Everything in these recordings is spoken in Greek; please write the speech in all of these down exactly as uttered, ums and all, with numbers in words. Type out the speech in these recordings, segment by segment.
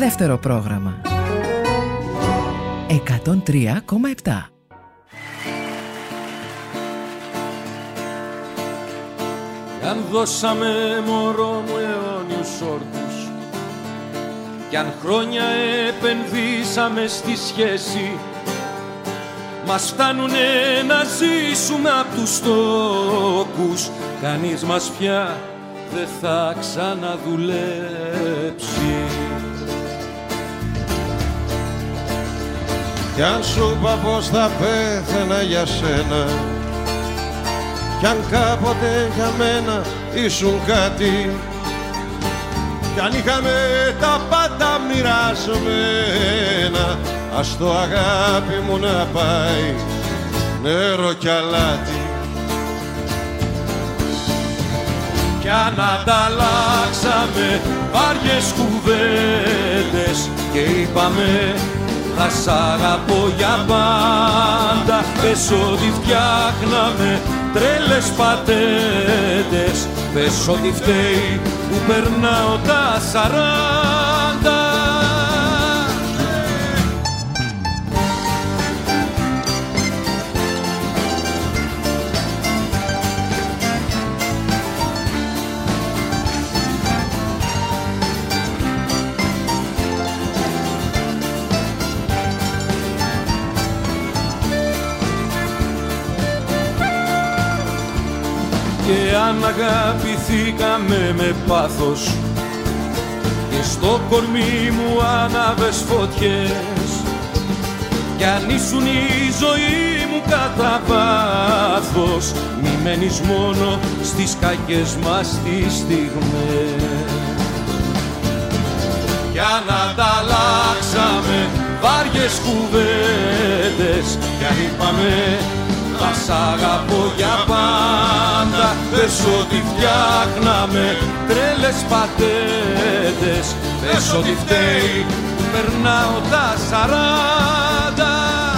Δεύτερο πρόγραμμα εκατόν τρία κόμμα επτά. Κι αν δώσαμε μωρό μου αιώνιους όρκους, κι αν χρόνια επενδύσαμε στη σχέση, μας φτάνουνε να ζήσουμε απ' τους τόκους. Κανείς μας πια δεν θα ξαναδουλέψει. Κι αν σου είπα πως θα πέθαινα για σένα, κι αν κάποτε για μένα ήσουν κάτι, κι αν είχαμε τα πάντα μοιρασμένα, ας το αγάπη μου να πάει νερό κι αλάτι. Κι αν ανταλλάξαμε βάριες κουβέντες και είπαμε θα σ' αγαπώ για πάντα, πες ότι φτιάχναμε τρέλες πατέντες, πες ότι φταίει που περνάω τα σαράντα. Και αν αγαπηθήκαμε με πάθος και στο κορμί μου άναβες φωτιές, κι αν ήσουν η ζωή μου κατά βάθος, μη μένεις μόνο στις κακές μας τις στιγμές. Κι αν ανταλλάξαμε βάριες κουβέντες, κι αν είπαμε θα σ' αγαπώ για πάντα, πες ότι φτιάχναμε τρέλες πατέντες, πες ότι φταίει που περνάω τα σαράντα.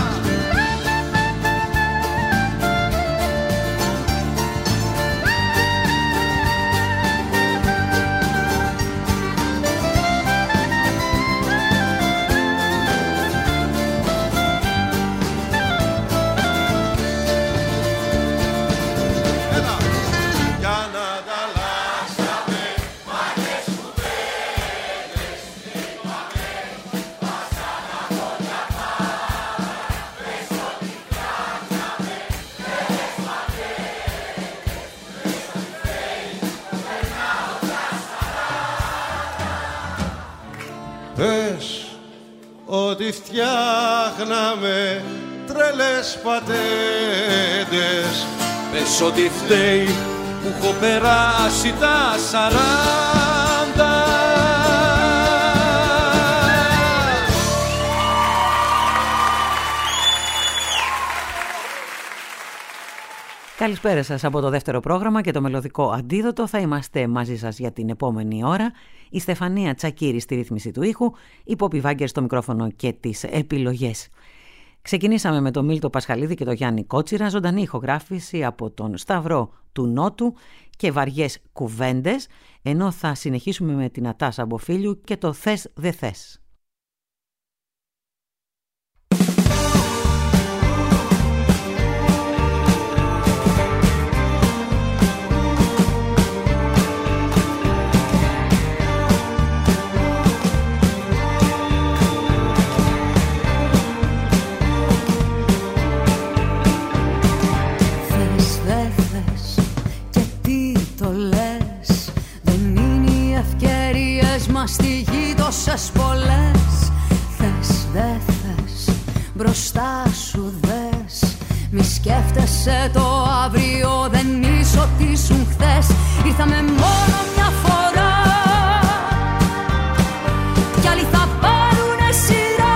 Πες ότι φτιάχναμε τρελές πατέντες, πες ότι φταίει που έχω περάσει τα σαράντα. Καλησπέρα σας από το δεύτερο πρόγραμμα και το μελωδικό αντίδοτο. Θα είμαστε μαζί σας για την επόμενη ώρα. Η Στεφανία Τσακίρη στη ρύθμιση του ήχου, η Πόπη Βάγκερ στο μικρόφωνο και τις επιλογές. Ξεκινήσαμε με τον Μίλτο Πασχαλίδη και τον Γιάννη Κότσιρα, ζωντανή ηχογράφηση από τον Σταυρό του Νότου και βαριές κουβέντες, ενώ θα συνεχίσουμε με την Ατάσα Μποφίλιου και το «Θες δε θες». Στη γη τόσες πολλές. Θες δε θες, μπροστά σου δες. Μη σκέφτεσαι το αύριο, δεν είσαι ό,τι ήσουν χθες. Ήρθαμε μόνο μια φορά κι άλλοι θα πάρουνε σειρά.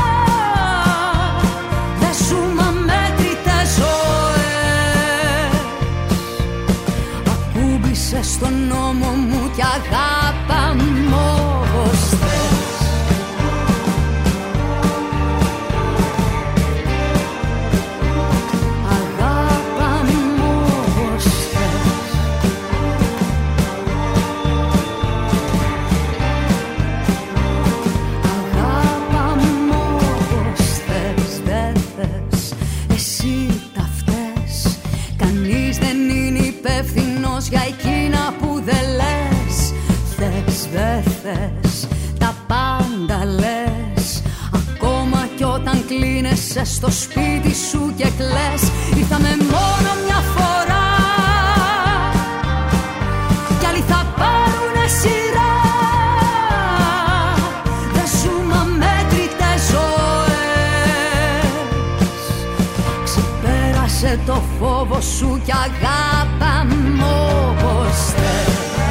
Δεν ζούμε αμέτρητες ζωές. Ακούμπησες στον νόμο μου κι αγάπα μου. λες, δε θες, τα πάντα λες. Ακόμα κι όταν κλείνεσαι στο σπίτι σου και κλαις. Ήρθαμε μόνο μια φορά κι άλλοι θα πάρουνε σειρά. Δεν ζούμε αμέτρητες ζωές. Ξεπέρασε το φόβο σου κι αγάπα μου όπως θες.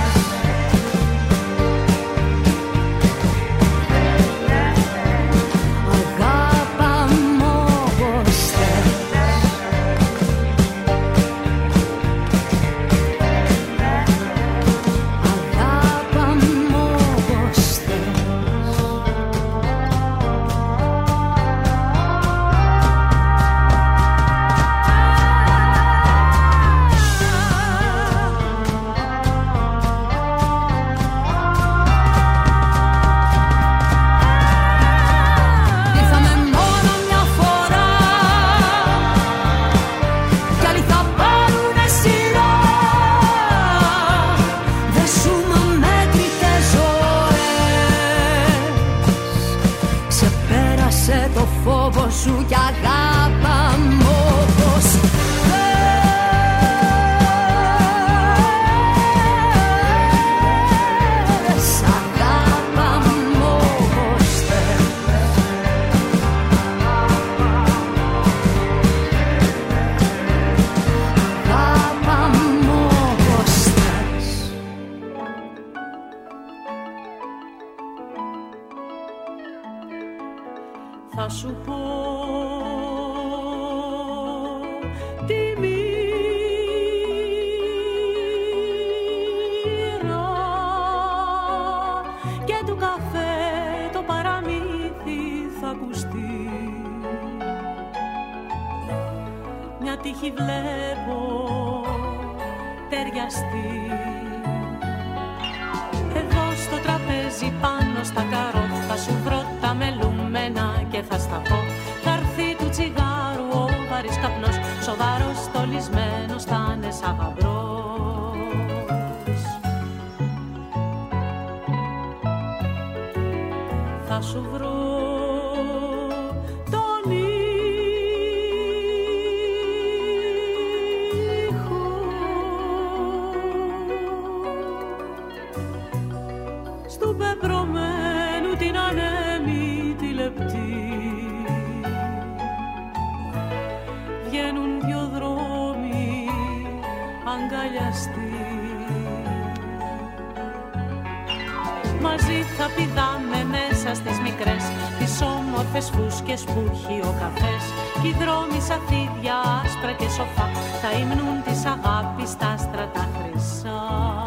Σου κι αγάπα μου όπως θες. Αγάπα μου όπως θες. Αγάπα μου όπως θες. Θα σου πω τη μοίρα και του καφέ το παραμύθι θα ακουστεί. Μια τύχη βλέπω ταιριαστεί. Εδώ στο τραπέζι πάνω στα καρό θα σου βρω τα μελούμενα και θα στα πω. Θα έρθει του τσιγάρου ο βαρύς καπνός, σοβαρός στολισμένος θα είναι σαν γαμπρός. Θα σου βρω τον ήχο στου πεπρωμένου την ανέμη τη λεπτή. Βγαίνουν δυο δρόμοι αγκαλιαστοί. Μαζί θα πηδάμε μέσα στις μικρές, τις όμορφες φούσκες που έχει ο καφές. Κι οι δρόμοι σαν φίδια άσπρα και σοφά θα υμνούν της αγάπης τα άστρα τα χρυσά.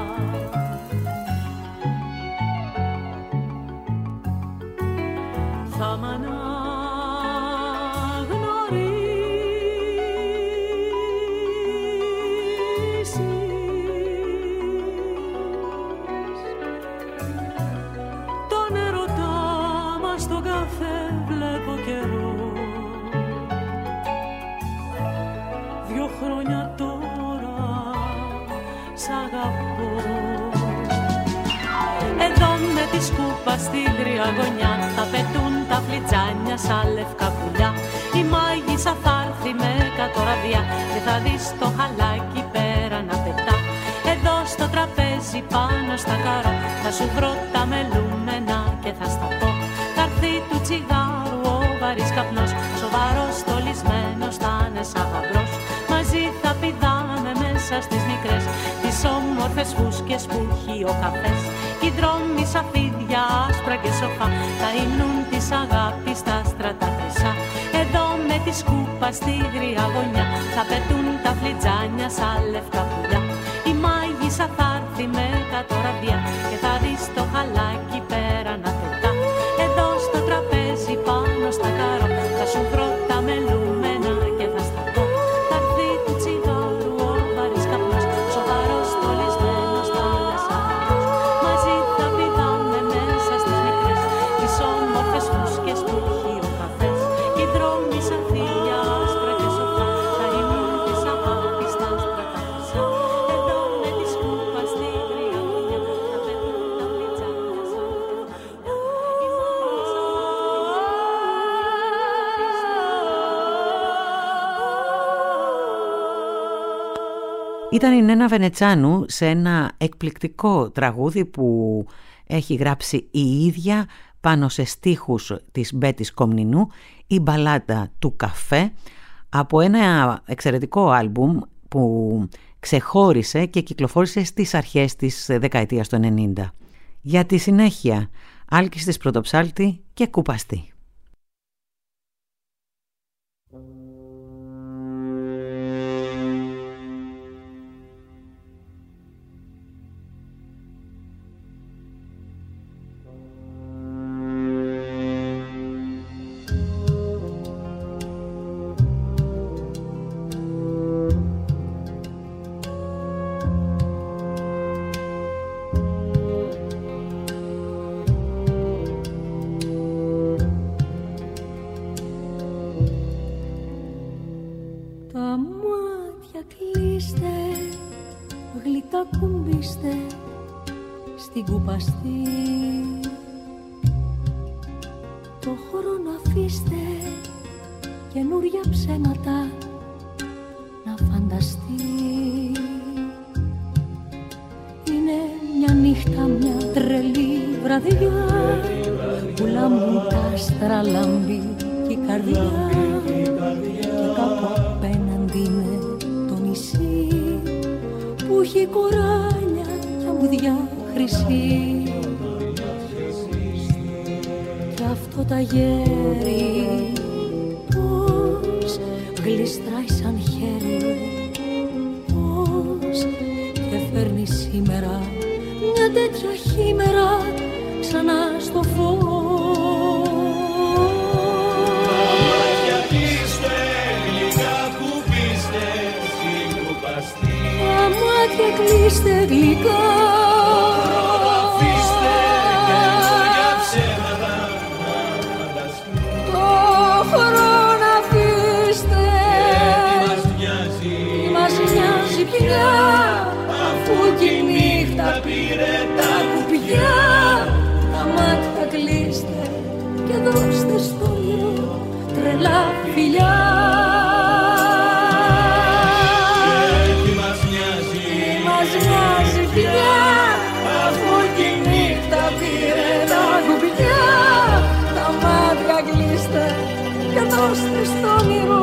Θα μ' αναγνωρίσεις. Τον ερωτά μας στον καφέ βλέπω καιρό. Δυο χρόνια τώρα σ' αγαπώ. Εδώ με τη σκούπα στην τριαγωνιά θα πετούν τα φλιτζάνια σαν λευκά πουλιά. Η μάγισσα θα έρθει με κατοραβιά και θα δεις το χαλάκι πέρα να πετά. Εδώ στο τραπέζι πάνω στα καρό θα σου βρω τα μελούμενα και θα στα πω. Θα έρθει του τσιγάρου ο βαρύς καπνός, σοβαρός στολισμένος θα είναι σαν γαμπρός. Μαζί θα πηδάμε μέσα στις μικρές, τις όμορφες φούσκες που έχει ο καφές. Κι οι δρόμοι σαν φίδια άσπρα και σοφά θα υμνούν της αγάπης τα άστρα τα χρυσά. Εδώ με τη σκούπα στη γριά γωνιά θα πετούν τα φλιτζάνια σαν λευκά πουλιά. Η μάγισσα θα έρθει με κατοραβιά και θα δεις το χαλάκι πέρα να πετά. Εδώ στο τραπέζι πάνω στα καρό θα σου βρω τα μελούμενα και θα στα πω. Θα έρθει του τσιγάρου ο βαρύς καπνός, σοβαρός στολισμένος θα είναι σαν γαμπρός. Μαζί θα πηδάμε μέσα στις μικρές, τις όμορφες φούσκες που έχει ο καφές. Κι οι δρόμοι σαν φύλλα άσπρα και σοφά θα υμνούν της αγάπης τα άστρα τα χρυσά. Εδώ με τη σκούπα στη γριά γωνιά θα πετούν τα φλιτζάνια. Ήταν η Νένα Βενετσάνου σε ένα εκπληκτικό τραγούδι που έχει γράψει η ίδια πάνω σε στίχους της Μπέτης Κομνηνού, η μπαλάντα του καφέ, από ένα εξαιρετικό άλμπουμ που ξεχώρισε και κυκλοφόρησε στις αρχές της δεκαετίας του ενενήντα. Για τη συνέχεια, Άλκης της Πρωτοψάλτη και Κουπαστή. Στην κουπαστή το χρόνο αφήστε, καινούρια ψέματα να φανταστεί. Είναι μια νύχτα, μια τρελή βραδιά που λάμπουν τα άστρα, λάμπει και η καρδιά, και κάπου απέναντι είναι το νησί που έχει κοράλια και αμμουδιά χρυσή, κι αυτό τα γέρι πως γλιστράει σαν χέρι, πως και φέρνει σήμερα μια τέτοια χήμερα ξανά στο φως. Μάτια κλείστε, γλυκά που πείστε στην κουπαστή. Μάτια κλείστε γλυκά, αφού κι η νύχτα πήρε τα κουπιά. Τα μάτια κλείστε και δώστε στο όνειρο τρελά φιλιά. Και τι μας νοιάζει, τι μας νοιάζει φιλιά, αφού κι η νύχτα πήρε τα κουπιά. τα μάτια κλείστε και δώστε στο όνειρο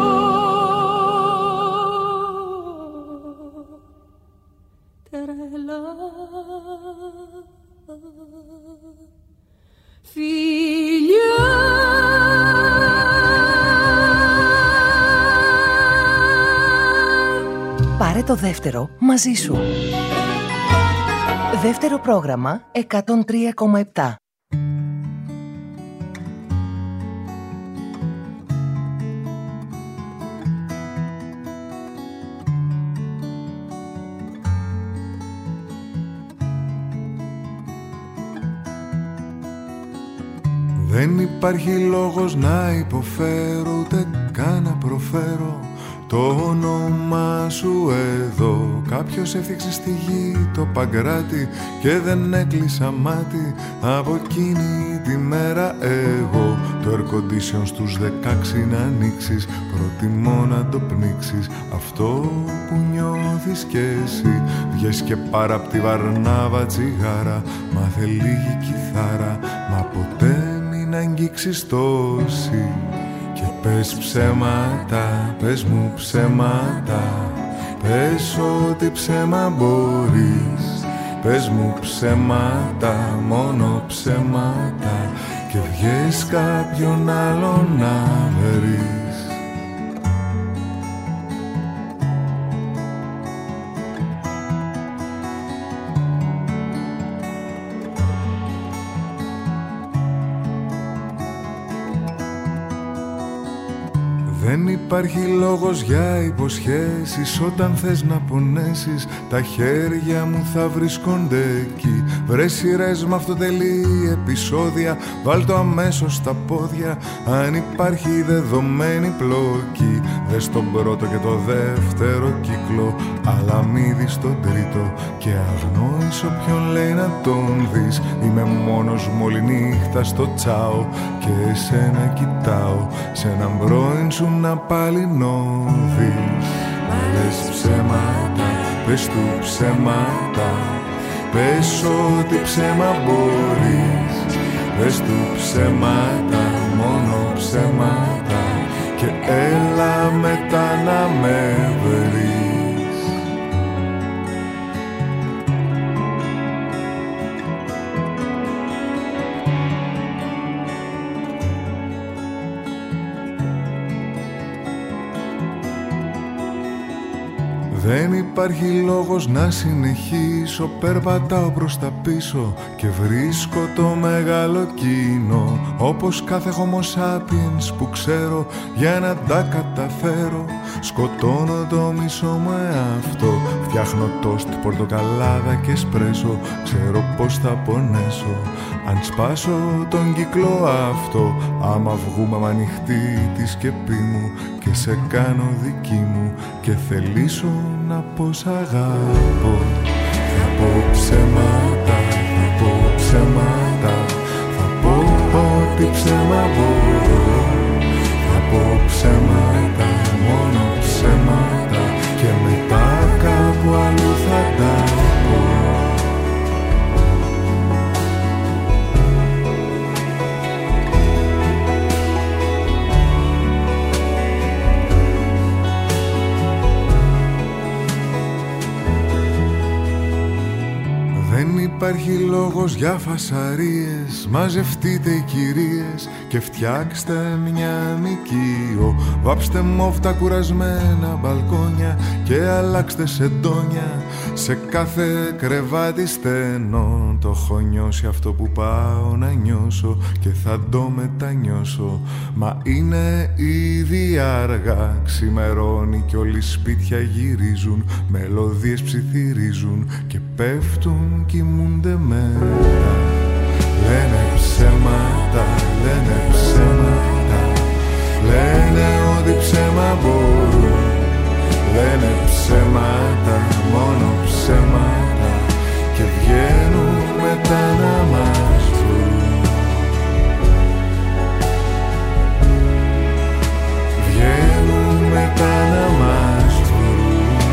φιλιά. Πάρε το δεύτερο μαζί σου. Δεύτερο πρόγραμμα εκατόν τρία κόμμα επτά. Δεν υπάρχει λόγος να υποφέρω, ούτε καν να προφέρω το όνομά σου εδώ. Κάποιος έφτιαξε στη γη το Παγκράτη και δεν έκλεισα μάτι από εκείνη τη μέρα εγώ. Το air condition στους δεκάξι να ανοίξεις, προτιμώ να το πνίξεις αυτό που νιώθεις κι εσύ. Βγες και πάρα απ' τη Βαρνάβα τσιγάρα, μάθε λίγη κιθάρα, μα ποτέ να αγγίξεις τόση. Και πες ψέματα, πες μου ψέματα, πες ό,τι ψέμα μπορείς. Πες μου ψέματα, μόνο ψέματα, και βγες κάποιον άλλο να βρεις. Δεν υπάρχει λόγος για υποσχέσεις, όταν θες να πονέσεις τα χέρια μου θα βρίσκονται εκεί. Βρες σειρές με αυτοτελή επεισόδια, βάλ το αμέσως στα πόδια αν υπάρχει δεδομένη πλοκή. Δες τον πρώτο και το δεύτερο κύκλο, αλλά μη δεις τον τρίτο και αγνώεις όποιον λέει να τον δεις. Είμαι μόνος μου όλη νύχτα στο τσάο και εσένα κοιτάω, σε έναν πρώην σου να πάλι νόβεις. Μα λες ψέματα, πες του ψέματα, πες ό,τι ψέμα μπορείς. Πες του ψέματα, μόνο ψέματα, και έλα μετά να με βρεις. Δεν υπάρχει λόγος να συνεχίσω, περπατάω προς τα πίσω και βρίσκω το μεγάλο κοινό. Όπως κάθε homo sapiens που ξέρω, για να τα καταφέρω σκοτώνω το μισό μου εαυτό. Φτιάχνω τόστ, πορτοκαλάδα και σπρέσο, ξέρω πως θα πονέσω αν σπάσω τον κύκλο αυτό. Άμα βγούμε μ' ανοιχτή τη σκεπή μου και σε κάνω δική μου και θελήσω να πω σ' αγαπώ. Θα πω ψέματα, θα πω ψέματα, θα πω ό,τι ψέμα μπορώ. Θα πω ψέματα, μόνο ψέματα, και μετά κάπου αλλού θα τα πω. Υπάρχει λόγος για φασαρίες, μαζευτείτε οι κυρίες και φτιάξτε μια νοικείο. Βάψτε μόβ τα κουρασμένα μπαλκόνια και αλλάξτε σεντόνια σε κάθε κρεβάτι στενό. Το έχω νιώσει αυτό που πάω να νιώσω και θα το μετανιώσω, μα είναι ήδη αργά. Ξημερώνει κι όλοι σπίτια γυρίζουν, μελωδίες ψιθυρίζουν και πέφτουν, κοιμούνται μετά. Λένε ψέματα, λένε ψέματα, λένε ό,τι ψέμα μπορούν. Λένε ψέματα, μόνο ψέματα, και βγαίνουν μετά να μας βρουν. Βγαίνουν μετά να μας βρουν.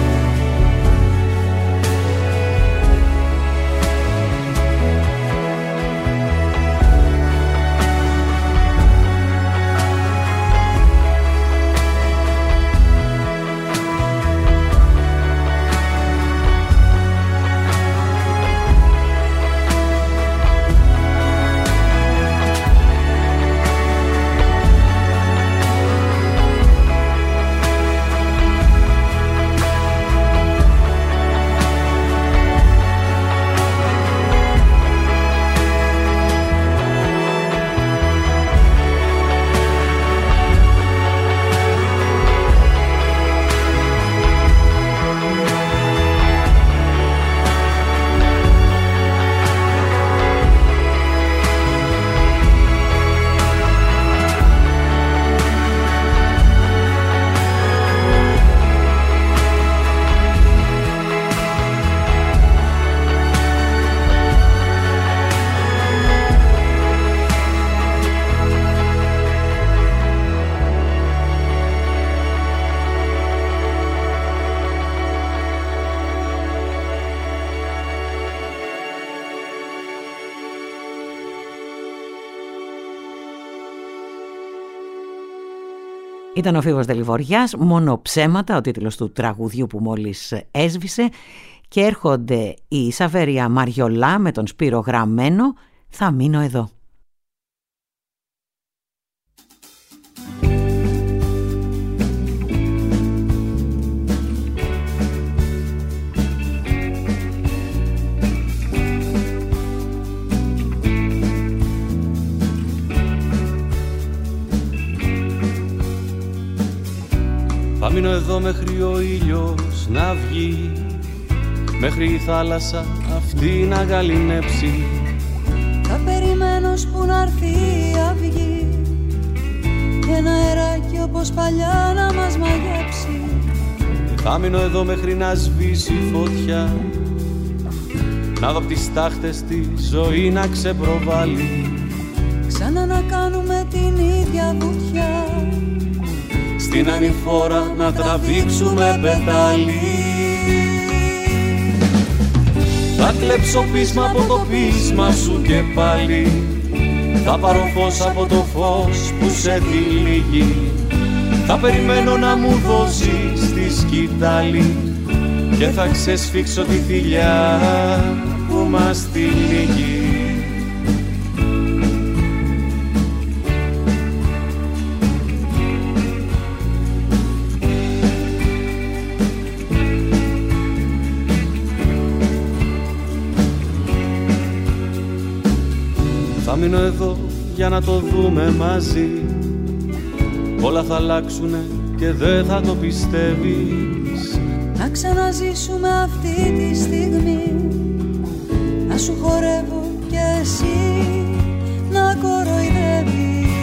Ήταν ο Φίβος Δελιβοριάς, μόνο ψέματα, ο τίτλος του τραγουδιού που μόλις έσβησε, και έρχονται η Σαβέρια Μαριολά με τον Σπύρο Γραμμένο, θα μείνω εδώ. Θα μείνω εδώ μέχρι ο ήλιος να βγει, μέχρι η θάλασσα αυτή να γαληνέψει. Θα περιμένω σπου να έρθει η αυγή και ένα αεράκι όπως παλιά να μας μαγέψει. Θα μείνω εδώ μέχρι να σβήσει η φωτιά, να δω απ' τις τάχτες τη ζωή να ξεπροβάλλει. Ξανά να κάνουμε την ίδια βουτιά, στην ανηφόρα να τραβήξουμε πετάλι. Θα κλέψω πείσμα από το πείσμα σου και πάλι θα πάρω φως από το φως που σε τυλίγει. Θα περιμένω να μου δώσεις τη σκητάλη και θα ξεσφίξω τη θηλιά που μας τυλίγει. Θα μείνω εδώ για να το δούμε μαζί. Όλα θα αλλάξουνε και δεν θα το πιστεύεις. Να ξαναζήσουμε αυτή τη στιγμή. Να σου χορεύω κι εσύ να κοροϊδεύεις.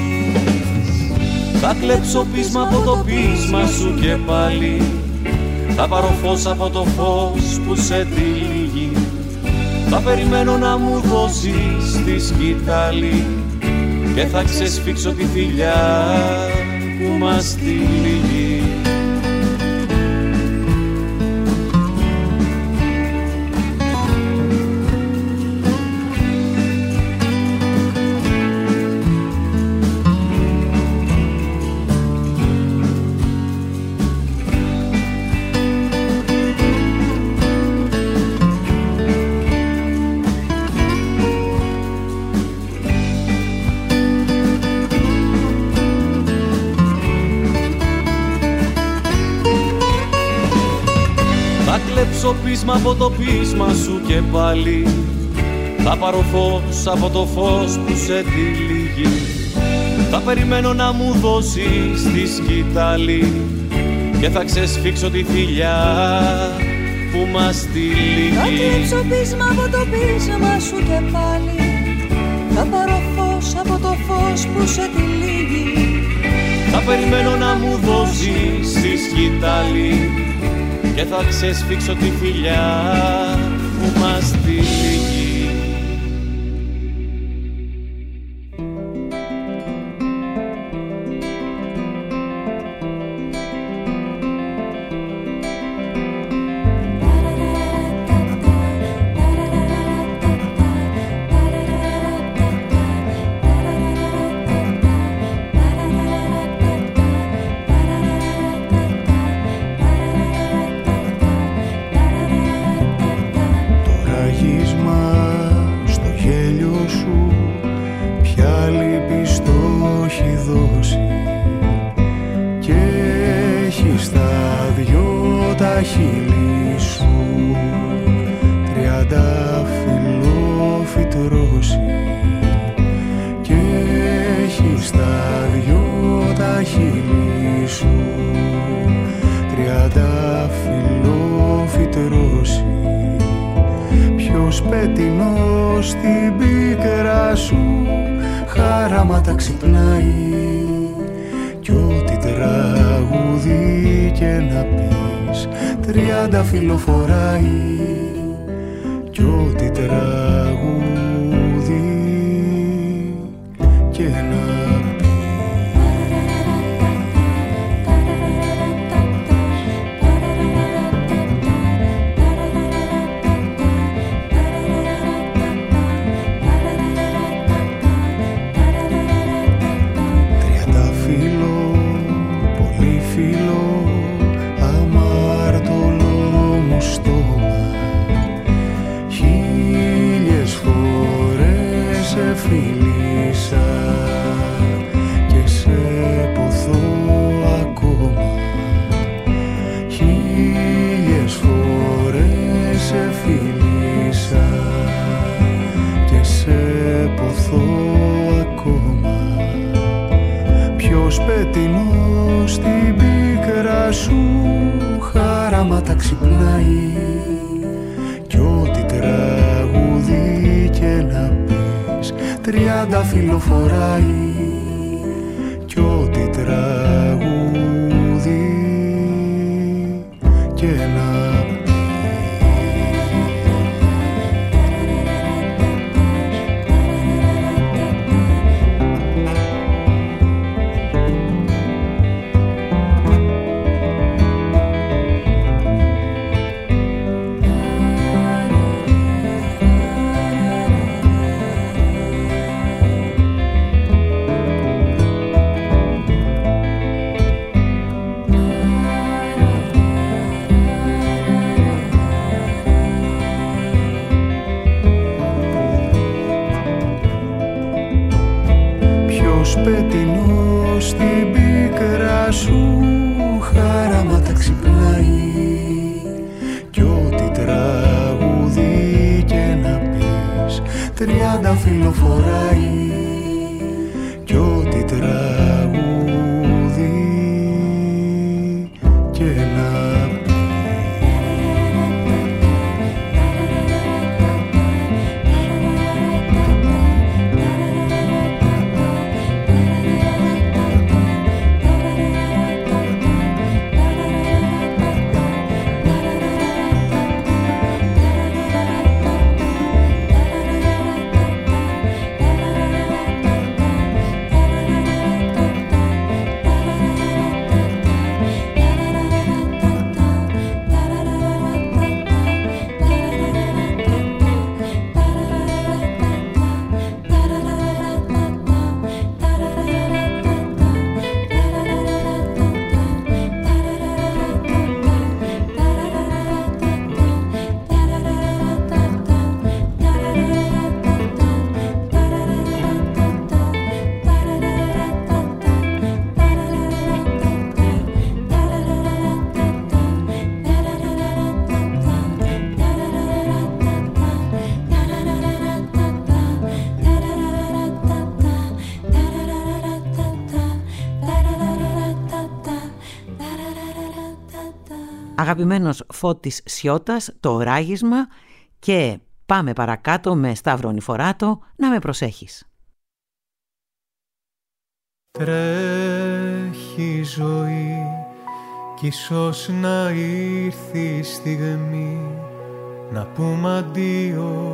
Θα κλέψω πείσμα από το πείσμα σου και πάλι θα πάρω φως από το φως που σε τυλίγει. Θα περιμένω να μου δώσεις τη σκητάλη και θα ξεσφίξω τη θηλιά που μας τυλίγει. κλέψω πείσμα από το πείσμα σου και πάλι θα πάρω φως από το φως που σε τυλίγει. Θα περιμένω να μου δώσεις τη σκητάλη και θα ξεσφίξω τη θηλιά που μας τυλίγει. Θα κλέψω πείσμα από το πείσμα σου και πάλι θα πάρω φως από το φως που σε τυλίγει. Θα περιμένω να μου δώσεις τη σκητάλη και θα ξεσφίξω τη θηλιά που μας τυλίγει. ήλιος πετεινός στην πίκρα σου χαράματα ξυπνάει κι ό,τι τραγουδί και να πεις τριάντα φιλοφοράει κι ό,τι τραγουδί και να πεις. Αγαπημένος Φώτης Σιώτας, το ράγισμα, και πάμε παρακάτω με Σταύρο Νηφοράτο, να με προσέχεις. Τρέχει η ζωή κι ίσως να ήρθε η στιγμή να πούμε αντίο.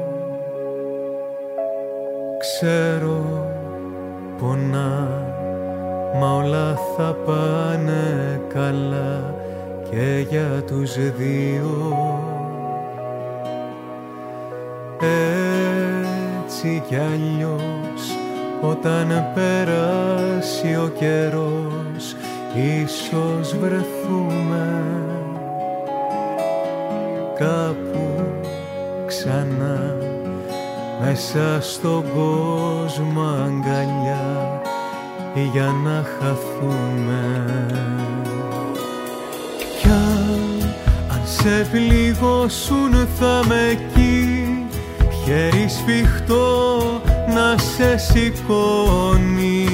Ξέρω πονά, μα όλα θα πάνε καλά και για τους δύο. Έτσι κι αλλιώς όταν περάσει ο καιρός ίσως βρεθούμε κάπου ξανά μέσα στον κόσμο αγκαλιά για να χαθούμε. Κι αν σε πληγώσουν θα με εκεί, χέρι σφιχτό να σε σηκώνει.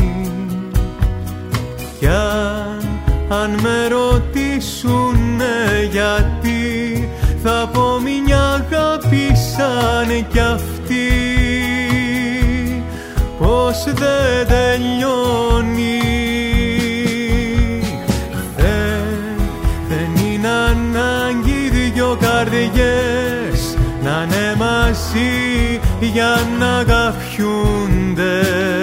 Κι αν, αν με ρωτήσουνε γιατί, θα πω μια αγάπη σαν κι αυτή, πως δεν τελειώνει. Δεν, δεν είναι ανάγκη δυο καρδιές να είναι μαζί για να αγαπιούνται.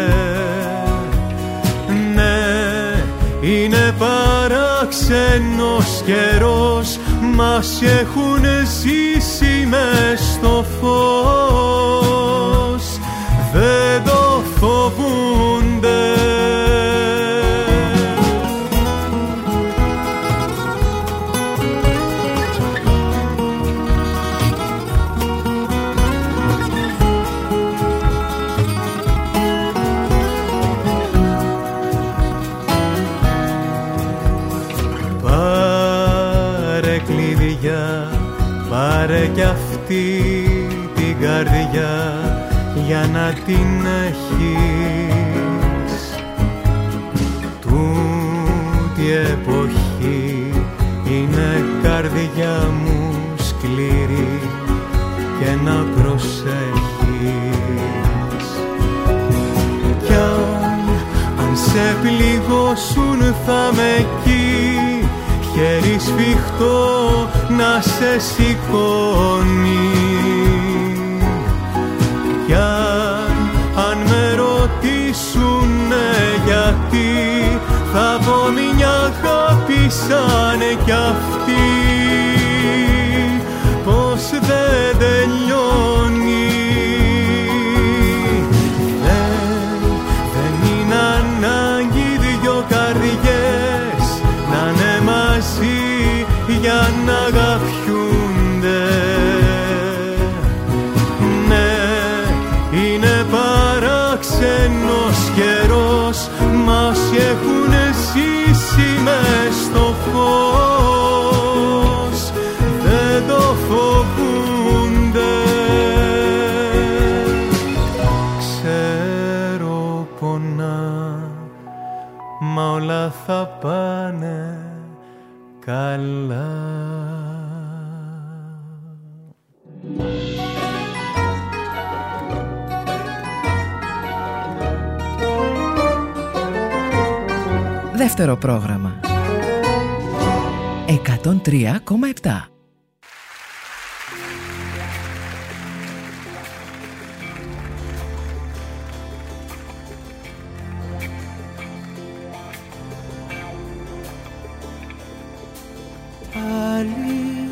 Ναι, είναι παράξενος καιρός, μας έχουν ζήσει μες στο φως, δεν το φοβούνται. Πάρε κι αυτή την καρδιά για να την έχεις. Τούτη εποχή είναι καρδιά μου σκληρή και να προσέχεις. Κι αν, αν σε πληγώσουν θα με εκεί, χέρι σφιχτό να σε σηκώνει. Κι αν, αν με ρωτήσουνε γιατί, θα πω μια αγάπη σαν κι αυτή, πως δεν τελειώνει. Δεν, δεν είναι ανάγκη δυο καρδιές να είναι μαζί για να αγαπιούνται. Ναι, είναι παρά ξένος καιρός, μα όσοι έχουν ζήσει μες στο φως δεν το φοβούνται. Ξέρω πονά, μα όλα θα πάνε καλά. Δεύτερο πρόγραμμα εκατόν τρία κόμμα επτά. Πάλι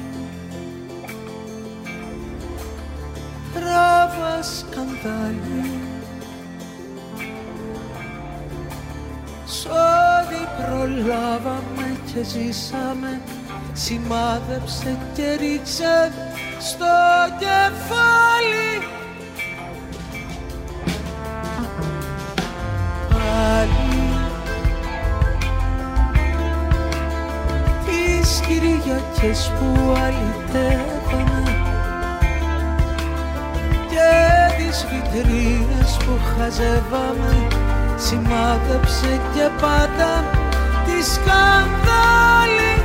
τράβα σκανδάλι, σ' ό,τι προλάβαμε και ζήσαμε, σημάδεψε και ρίξε στο κεφάλι. Πάλι τις Κυριακές που αλυτεύαμε και τις βιτρίνες που χαζεύαμε, σημάδεψε και πάντα τη σκανδάλη.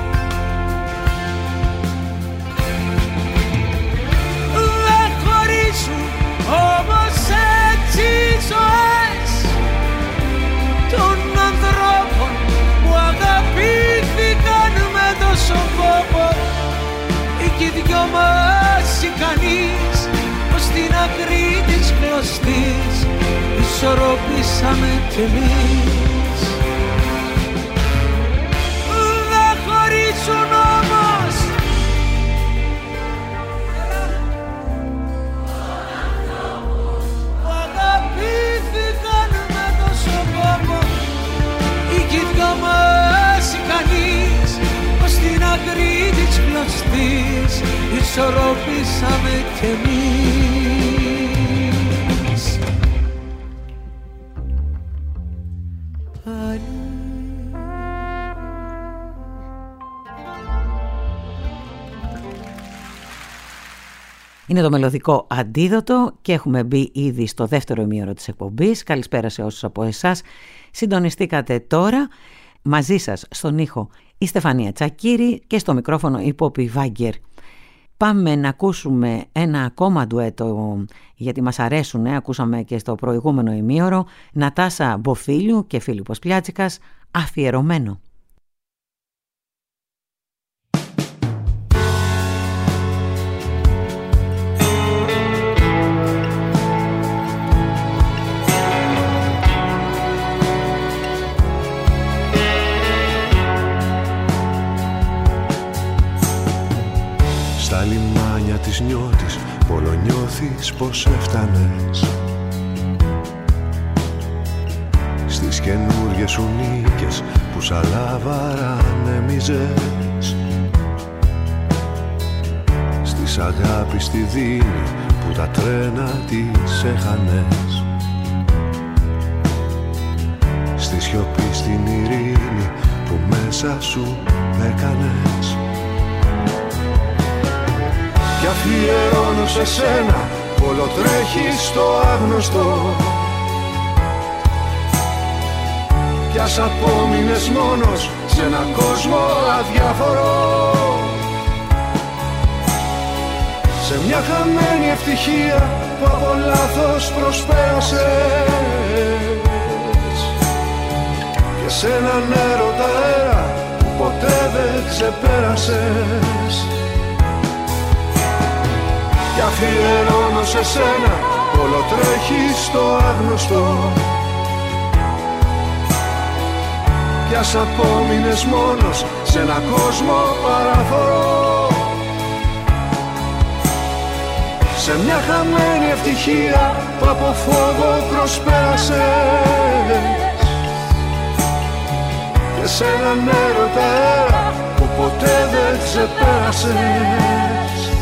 Δεν χωρίζουν όμως έτσι οι ζωές των ανθρώπων που αγαπήθηκαν με τόσο κόπο. Εκεί δυο μας ικανείς ως την άκρη της κλωστής ισορροπήσαμε κι εμείς. Δεν χωρίζουν όμως που αγαπήθηκαν με τόσο κόπο. Οι δυο μας ικανείς ως την άκρη της κλωστής ισορροπήσαμε κι εμείς. Είναι το μελωδικό Αντίδοτο και έχουμε μπει ήδη στο δεύτερο ημίωρο της εκπομπής. Καλησπέρα σε όσους από εσάς συντονιστήκατε τώρα. Μαζί σας στον ήχο η Στεφανία Τσακίρη και στο μικρόφωνο η Πόπη Βάγκερ. Πάμε να ακούσουμε ένα ακόμα ντουέτο, γιατί μας αρέσουν, ακούσαμε και στο προηγούμενο ημίωρο, Νατάσα Μποφίλιου και Φίλιππος Πλιάτσικας, Αφιερωμένο. Στα λιμάνια της νιώτης πολλονιώθεις πως έφτανες, στις καινούριες σου νίκες που σαν λάβαρα ανέμιζες, στις αγάπης τη δίνη που τα τρένα τις έχανες, στη σιωπή στην ειρήνη που μέσα σου έκανες. Κι αφιερώνω σε σένα όλο τρέχει στο άγνωστο, κι ας απόμεινες μόνος σε έναν κόσμο αδιάφορο, σε μια χαμένη ευτυχία που από λάθος προσπέρασες, και σε έναν έρωτα αέρα που ποτέ δεν ξεπέρασες. Κι αφιερώνω σε σένα όλο τρέχει στο άγνωστο, κι ας απόμεινες μόνος σε έναν κόσμο παραφορό, σε μια χαμένη ευτυχία που από φόβο προσπέρασες, και σε έναν έρωτα αέρα που ποτέ δεν ξεπέρασες.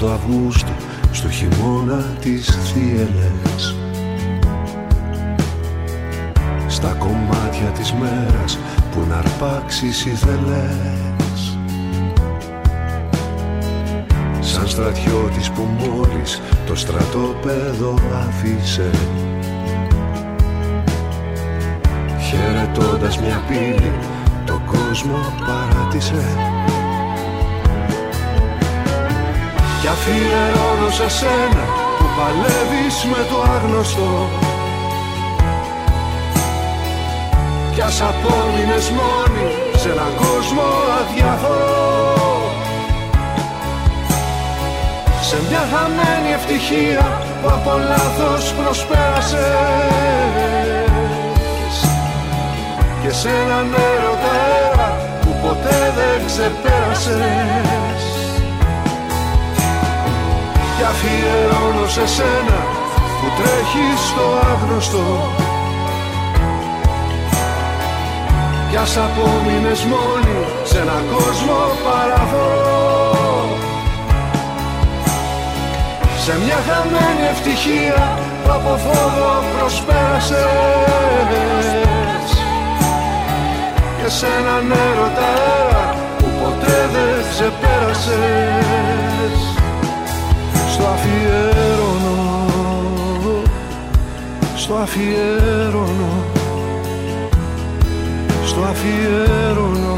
του Αυγούστου, στο χειμώνα τις θύελες. Στα κομμάτια της μέρας που να αρπάξεις ήθελες. Σαν στρατιώτης που μόλις το στρατόπεδο άφησε, χαιρετώντας μια πύλη τον κόσμο παράτησε. Κι αφιερώνω σε σένα που παλεύεις με το άγνωστο, κι ας απόμεινες μόνη σε έναν κόσμο αδιάφορο, σε μια χαμένη ευτυχία που από λάθος προσπέρασες, και σε έναν έρωτα αέρα που ποτέ δεν ξεπέρασες. Κι αφιερώνω σε σένα που τρέχεις στο άγνωστο, κι ας απόμεινες μόνη σε έναν κόσμο παραφορό, σε μια χαμένη ευτυχία που από φόβο προσπέρασες, και σε έναν έρωτα αέρα που ποτέ δεν ξεπέρασες. Στο αφιέρωνο, στο αφιέρωνο, στο αφιέρωνο.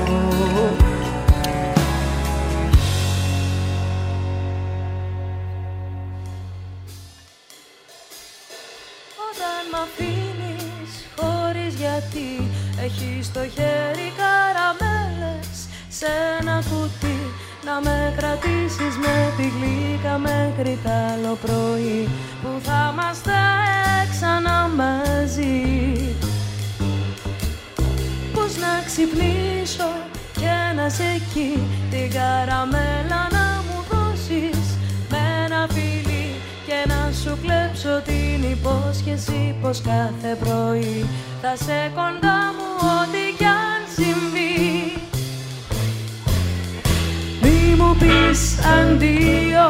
Όταν μ' αφήνεις χωρίς γιατί, έχεις στο χέρι καραμέλες σε ένα κουτί, να με κρατήσεις με τη γλύκα μέχρι τ' άλλο πρωί, που θα είμαστε ξανά μαζί. Πώς να ξυπνήσω και να σε εκεί, την καραμέλα να μου δώσεις με ένα φιλί, και να σου κλέψω την υπόσχεση πως κάθε πρωί θα σε κοντά μου ό,τι κι αν συμβεί. Μη μου πεις αντίο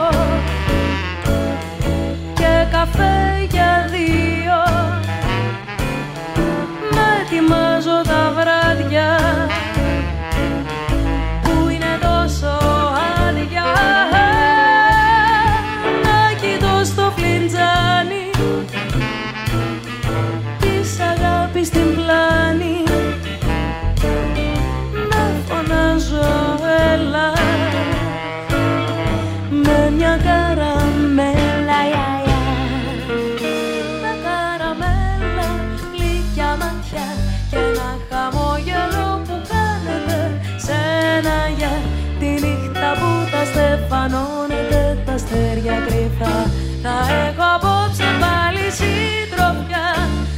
και καφέ για δύο, με ετοιμάζω τα βράδια που είναι τόσο άδεια, να κοιτώ στο φλιντζάνι της αγάπης την πλάνη, να φωνάζω έλα με μια καραμέλα, για, για. Με καραμέλα, γλυκιά ματιά και ένα χαμόγελο που κάνετε σε ένα για τη νύχτα που τα στεφανώνετε τα αστέρια κρυφά. Θα έχω απόψε πάλι συντροφιά.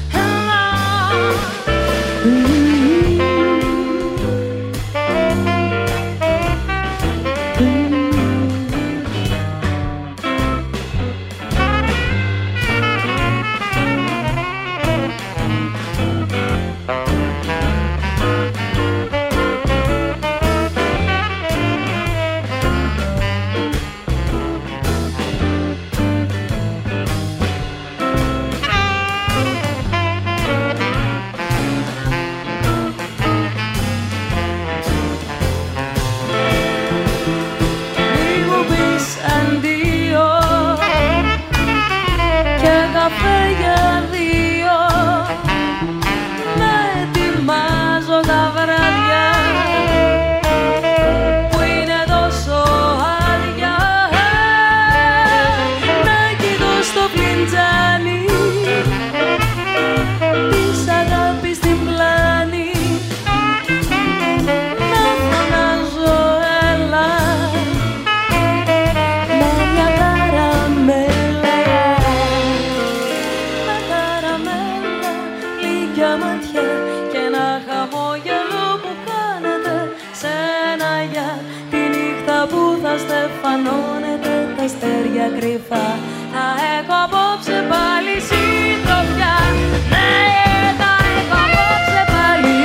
Κρυφά. Θα έχω απόψε πάλι συντροφιά. Ναι, θα έχω απόψε πάλι.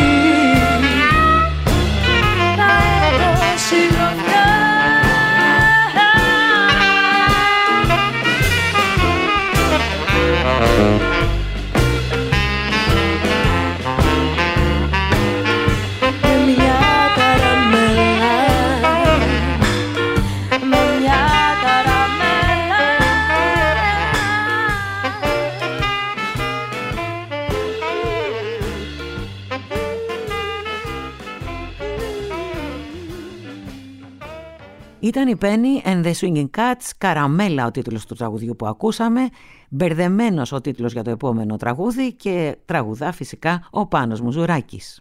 Θα έχω συντροφιά. Ήταν η Penny and the Swinging Cats, Καραμέλα ο τίτλος του τραγουδιού που ακούσαμε, μπερδεμένος ο τίτλος για το επόμενο τραγούδι και τραγουδά φυσικά ο Πάνος Μουζουράκης.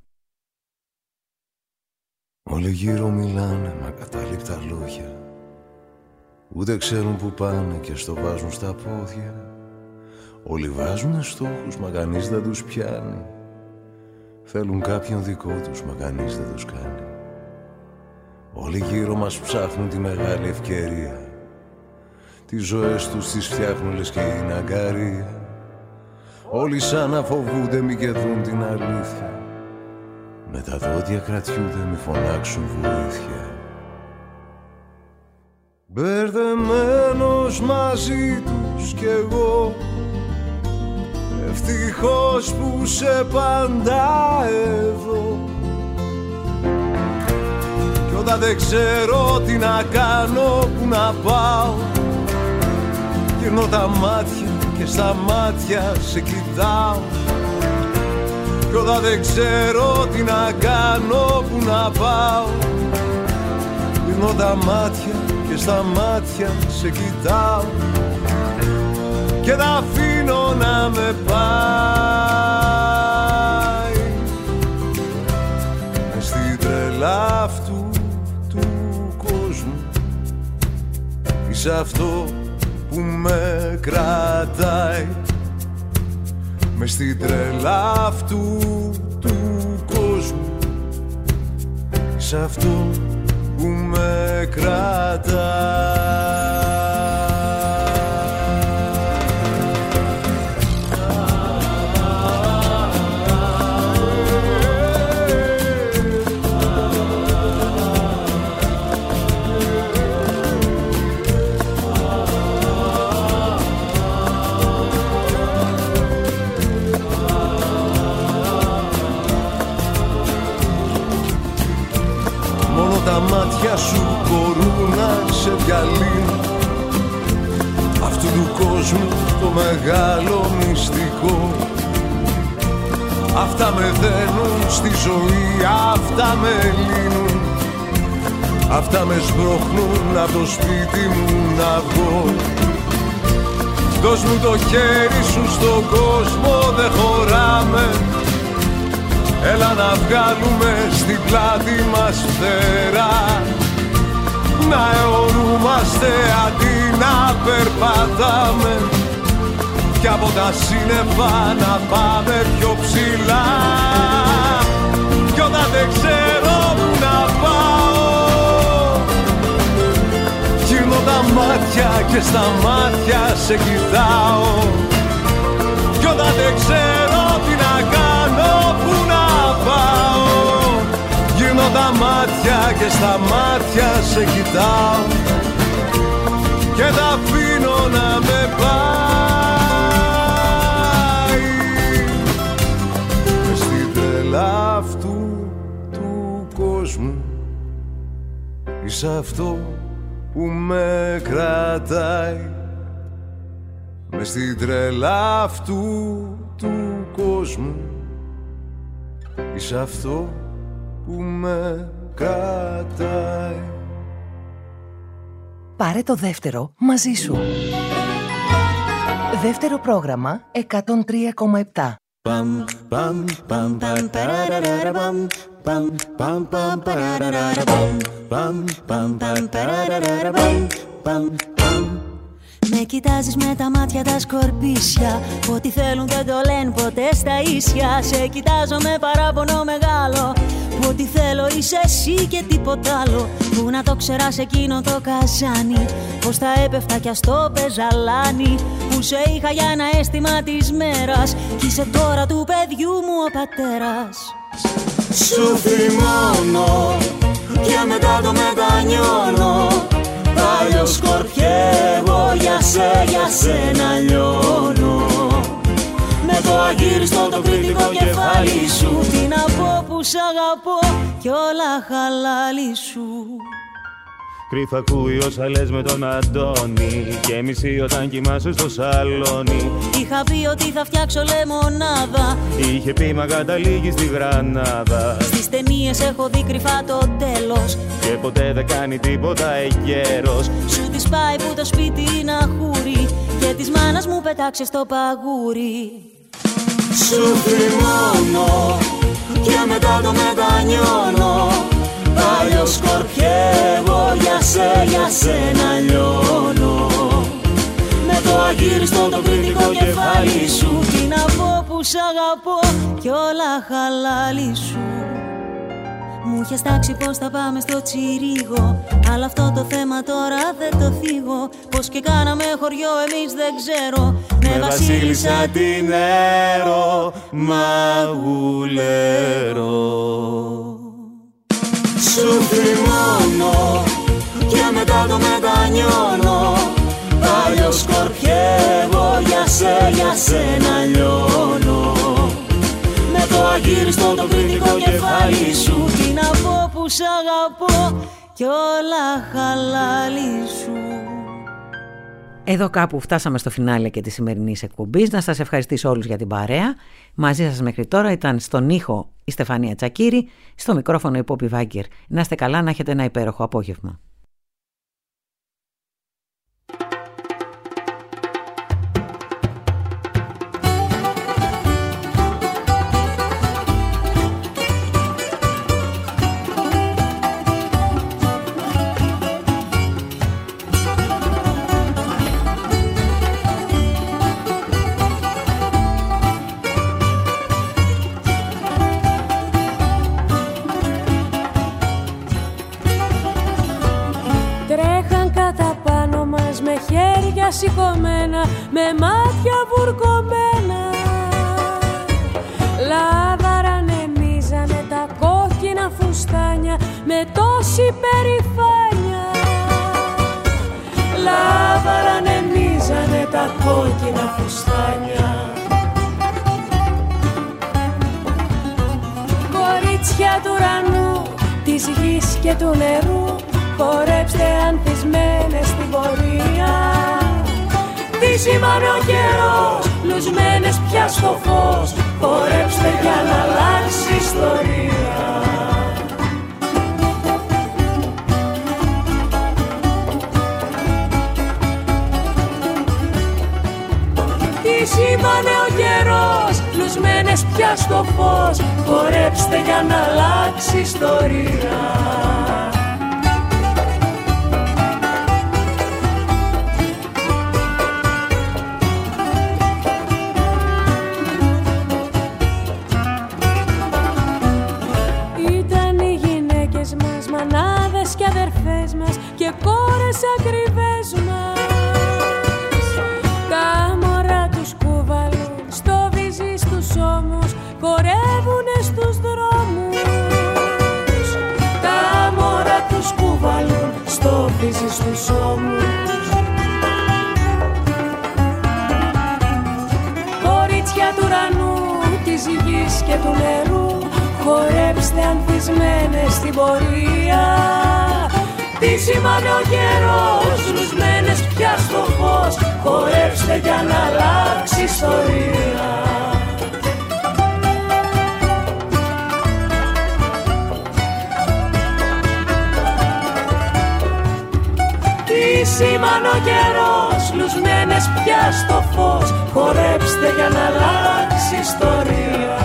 Όλοι γύρω μιλάνε με ακατάληπτα λόγια, ούτε ξέρουν που πάνε και στο βάζουν στα πόδια. Όλοι βάζουνε στόχους μα κανείς δεν τους πιάνει, θέλουν κάποιον δικό τους μα κανείς δεν τους κάνει. Όλοι γύρω μας ψάχνουν τη μεγάλη ευκαιρία, τις ζωές τους τις φτιάχνουν λες και είναι αγκαρία. Όλοι σαν να φοβούνται μη και δουν την αλήθεια, με τα δόντια κρατιούνται μη φωνάξουν βοήθεια. Μπερδεμένος μαζί τους κι εγώ, ευτυχώς που σε πάντα εδώ. Κι όταν δεν ξέρω τι να κάνω, που να πάω, γυρνώ τα μάτια και στα μάτια σε κοιτάω. Κι όταν δεν ξέρω τι να κάνω, που να πάω, γυρνώ τα μάτια και στα μάτια σε κοιτάω. Και τα αφήνω να με πάει μες στην τρέλα αυτού του κόσμου. Είσαι αυτό που με κρατάει μες στην τρέλα αυτού του κόσμου. Είσαι αυτό που με κρατάει. Τα μάτια σου μπορούν να σε διαλύνουν αυτού του κόσμου το μεγάλο μυστικό. Αυτά με δένουν στη ζωή, αυτά με λύνουν, αυτά με σμπρώχνουν από το σπίτι μου να βγω. Δώσ' μου το χέρι σου στον κόσμο, δεν χωράμε. Έλα να βγάλουμε στην πλάτη μας φτερά, να αιωρούμαστε αντί να περπατάμε, κι από τα σύννεφα να πάμε πιο ψηλά. Κι όταν δεν ξέρω που να πάω, γυρνώ τα μάτια και στα μάτια σε κοιτάω. Κι όταν δεν ξέρω τι να κάνω, που να πάω, γυρνώ τα μάτια και στα μάτια σε κοιτάω. Και τα αφήνω να με πάει μες στην τρέλα αυτού του κόσμου. Είσαι αυτό που με κρατάει μες στην τρέλα αυτού του κόσμου. Είσαι αυτό που με κρατάει. Πάρε το δεύτερο μαζί σου. Δεύτερο πρόγραμμα εκατόν τρία κόμμα επτά. Παμ παμ παμ παμ παραραραραμπαμ παμ παμ παμ παραραραραμπαμ παμ παμ παμ παραραραραμπαμ παμ παμ. Με κοιτάζεις με τα μάτια τα σκορπίσια, ό,τι θέλουν δεν το λένε ποτέ στα ίσια. Σε κοιτάζω με παράπονο μεγάλο, που ό,τι θέλω είσαι εσύ και τίποτα άλλο. Πού να το ξέρα σε εκείνο το καζάνι, πως θα έπεφτα κι ας το πεζαλάνι. Που σε είχα για ένα αίσθημα της μέρας, κι είσαι τώρα του παιδιού μου ο πατέρας. Σου θυμώνω και μετά το μετανιώνω. Παλιό σκορπιέγω για σε, για σένα λιώνω. Με το αγύριστο το κριτικό κεφάλι σου, τι να πω που σ' αγαπώ κι όλα χαλάλι σου. Κρύφα ακούει όσα λες με τον Αντώνη και μισεί όταν κοιμάσαι στο σαλόνι. Είχα πει ότι θα φτιάξω λεμονάδα. Είχε πει μα καταλήγει στη Γρανάδα. Στις ταινίες έχω δει κρυφά το τέλος και ποτέ δεν κάνει τίποτα εγκαίρος. Σου της πάει που το σπίτι είναι αχούρι και της μάνας μου πετάξε στο παγούρι. Σου θυμώνω και μετά το μετανιώνω. Παλιό σκορπιεύω για σε, για σένα λιώνω. Με το αγύριστο το κριτικό κεφάλι σου. Τι να πω που σ' αγαπώ κι όλα χαλάλι σου. Μου είχες τάξει πως θα πάμε στο Τσιρίγο, αλλά αυτό το θέμα τώρα δεν το θίγω. Πως και κάναμε χωριό εμείς δεν ξέρω. Με βασίλισσα την Έρο μαγουλέρο. Σου θυμώνω και μετά το μετανιώνω. Παλιό σκορπιεύω για σε, για σένα λιώνω. Με το αγύριστο το κριτικό κεφάλι σου. Τι να πω που σ' αγαπώ κι όλα χαλάλι σου. Εδώ κάπου φτάσαμε στο φινάλε και της σημερινής εκπομπής. Να σας ευχαριστήσω όλους για την παρέα. Μαζί σας μέχρι τώρα ήταν στον ήχο η Στεφανία Τσακίρη, στο μικρόφωνο η Πόπη Βάγκερ. Να είστε καλά, να έχετε ένα υπέροχο απόγευμα. Σηκωμένα, με μάτια βουρκωμένα, λαβαρανεμίζανε τα κόκκινα φουστάνια με τόση περηφάνια. Λαβαρανεμίζανε τα κόκκινα φουστάνια. Κορίτσια του ουρανού, της γης και του νερού, χορέψτε ανθισμένες στην πορεία. Τι σημαίνει ο καιρός, λουσμένες πια στο φως, χορέψτε για να αλλάξει ιστορία. Τι σημαίνει ο καιρός, λουσμένες πια στο φως, χορέψτε για να αλλάξει ιστορία. Και αδερφές μας και κόρες ακριβές μας. Τα μωρά τους κουβαλούν στο βυζί στους ώμους, χορεύουνε στους δρόμους. Τα μωρά τους κουβαλούν στο βυζί στους ώμους. Κορίτσια του ουρανού, της γης και του νερού, χορέψτε ανθισμένες στην πορεία. Τι σημαίνει ο καιρός, λουσμένες πια στο φως, χορέψτε για να αλλάξει ιστορία. Τι σημαίνει ο καιρός, λουσμένες πια στο φως, χορέψτε για να αλλάξει ιστορία.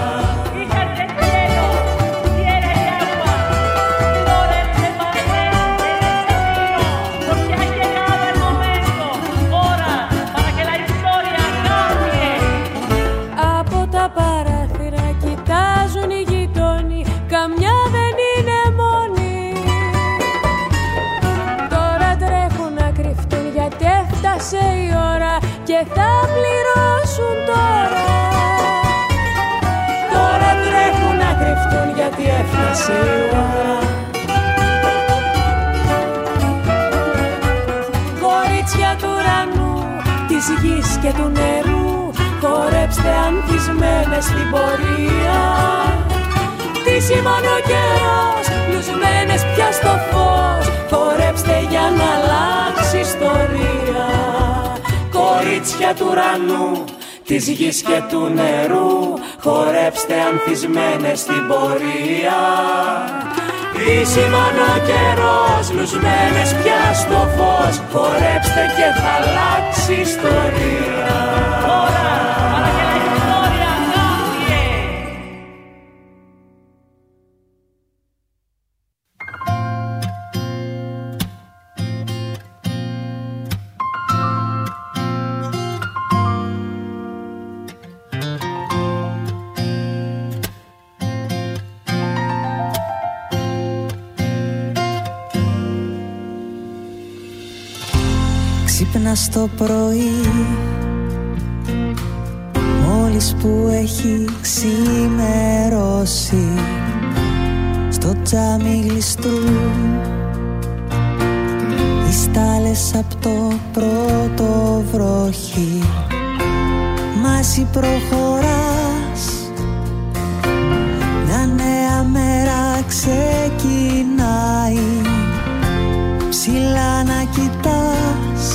Η ώρα και θα πληρώσουν τώρα. Τώρα τρέχουν να κρυφτούν γιατί έφτασε η ώρα. Κορίτσια του ουρανού, της γης και του νερού, χορέψτε ανθισμένες στην πορεία. Δύσιμον ο καιρός, λουσμένες πια στο φως. Χορέψτε για να αλλάξει ιστορία. Κορίτσια του ουρανού, της γης και του νερού, χορέψτε ανθισμένες στην πορεία. Δύσιμον ο καιρός, λουσμένες πια στο φως. Χορέψτε και θα αλλάξει ιστορία. Ξύπνα στο πρωί, μόλις που έχει ξημερώσει, στο τζάμι γλιστρούν οι στάλες απ' το πρώτο βροχή. Μα εσύ προχωράς, μια νέα μέρα ξεκινάει, ψηλά να κοιτάς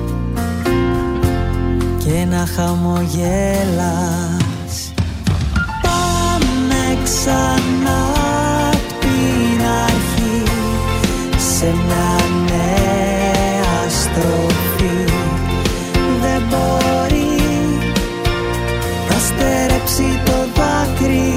και να χαμογελάς. Πάμε ξανά απ' την αρχή, σε μια νέα στροφή. Δεν μπορεί να στερέψει το δάκρυ.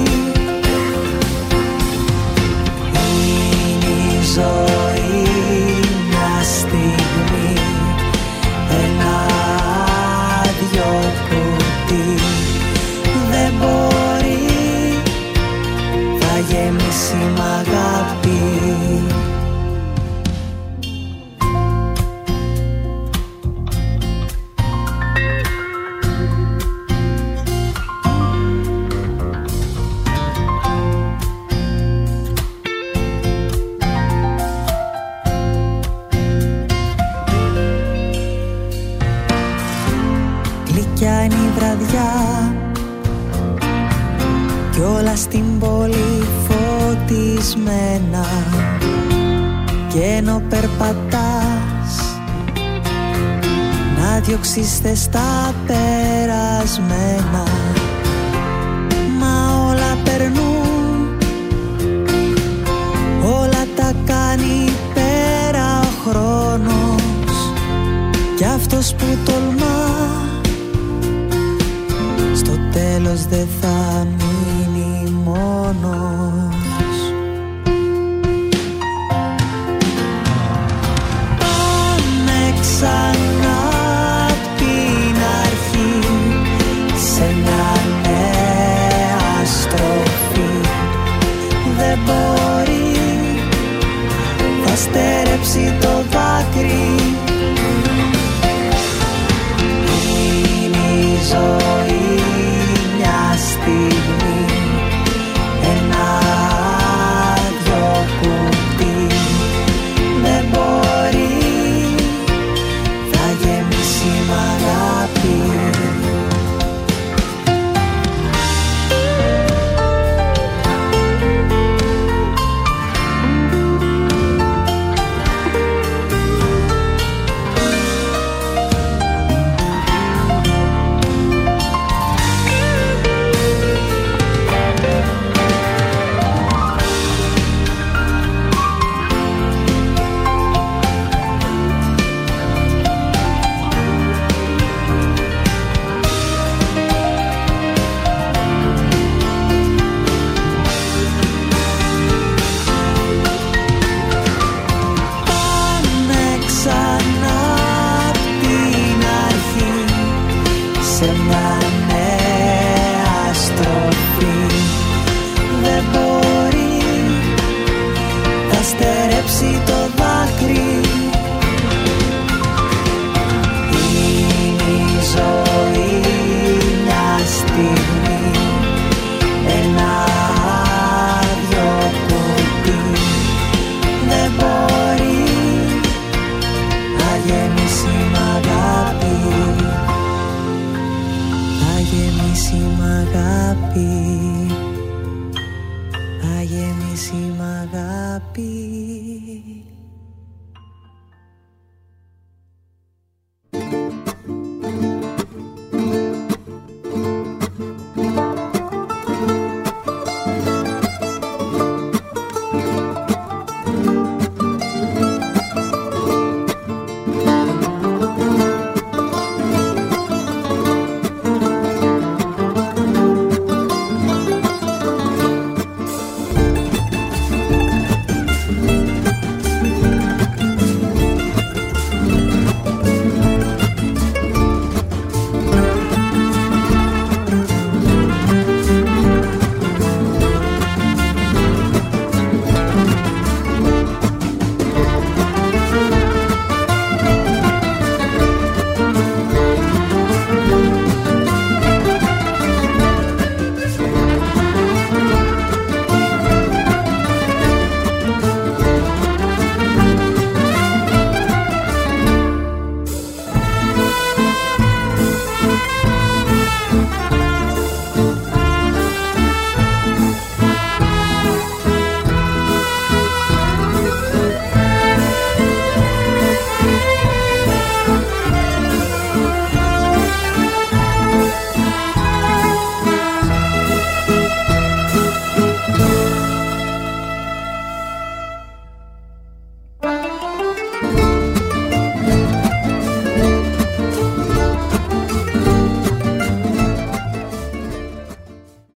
Είναι η ζωή μια στιγμή, ένα άδειο κουτί. Δεν μπορεί, θα γεμίσει μ' αγάπη. Γλυκιά είναι η βραδιά κι όλα στην πόλη φωτισμένα, κι ενώ περπατάς να διώξεις θες τα περασμένα. Μα όλα περνούν, όλα τα κάνει πέρα ο χρόνος, κι αυτός που τολμά στο τέλος δεν θα μείνει μόνος.